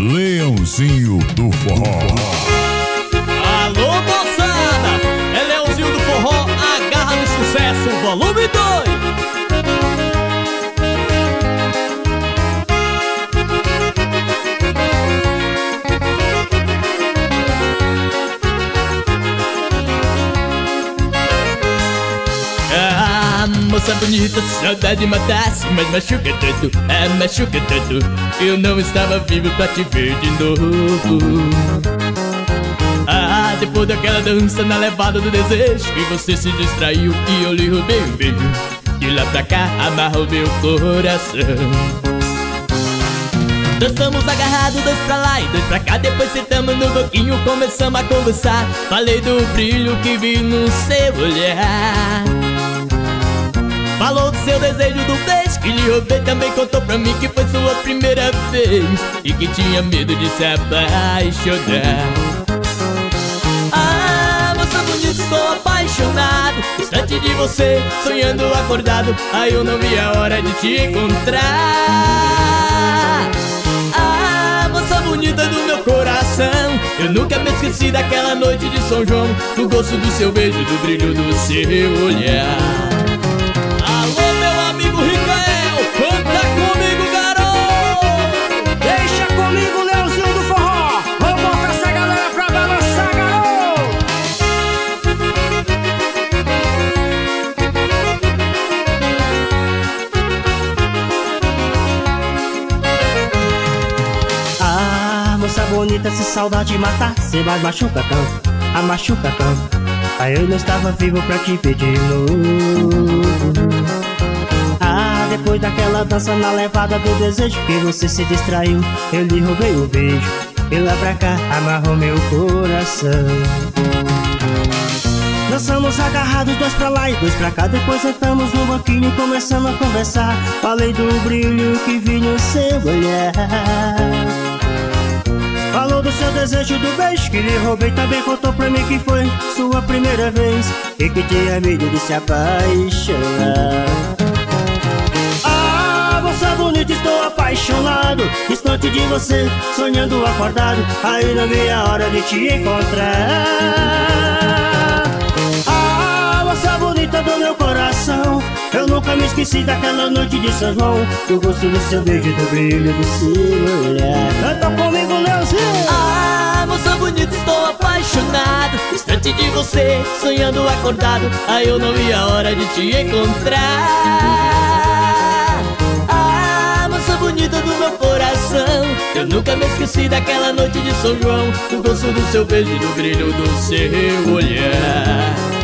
Leãozinho do Forró. Alô, moçada! É Leãozinho do Forró, agarra no sucesso, volume 2. Moça bonita, saudade matasse, mas machuca tanto, machuca tanto. Eu não estava vivo pra te ver de novo. Depois daquela dança na levada do desejo, que você se distraiu e eu lhe roubei um beijo. De lá pra cá amarrou meu coração. Dançamos agarrados, dois pra lá e dois pra cá. Depois sentamos no banquinho, começamos a conversar. Falei do brilho que vi no seu olhar. Falou do seu desejo do beijo que lhe roubei. Também contou pra mim que foi sua primeira vez e que tinha medo de se apaixonar. Moça bonita, estou apaixonado. Distante de você, sonhando acordado. Aí eu não vi a hora de te encontrar. Moça bonita do meu coração, eu nunca me esqueci daquela noite de São João, do gosto do seu beijo, do brilho do seu olhar. Alô, meu amigo Ricael, canta comigo, garoto. Deixa comigo, Leãozinho do Forró. Vou botar essa galera pra balançar, garoto. Moça bonita, se saudade matar, cê mais machuca tanto, machuca tanto. Aí eu não estava vivo pra te ver de novo. Depois daquela dança na levada do desejo, que você se distraiu, eu lhe roubei o beijo. E lá pra cá amarrou meu coração. Dançamos agarrados, dois pra lá e dois pra cá. Depois sentamos no banquinho e começamos a conversar. Falei do brilho que vi no seu olhar. Falou do seu desejo do beijo que lhe roubei. Também contou pra mim que foi sua primeira vez e que tinha medo de se apaixonar. Moça bonita, estou apaixonado. Distante de você, sonhando acordado. Aí não vi a hora de te encontrar. Moça bonita do meu coração, eu nunca me esqueci daquela noite de São João, do gosto do seu beijo, do brilho do seu olhar. Canta comigo, Leãozinho. Moça bonita, estou apaixonado. Distante de você, sonhando acordado. Aí eu não vi a hora de te encontrar. Moça bonita do meu coração, eu nunca me esqueci daquela noite de São João, do gosto do seu beijo e do brilho do seu olhar.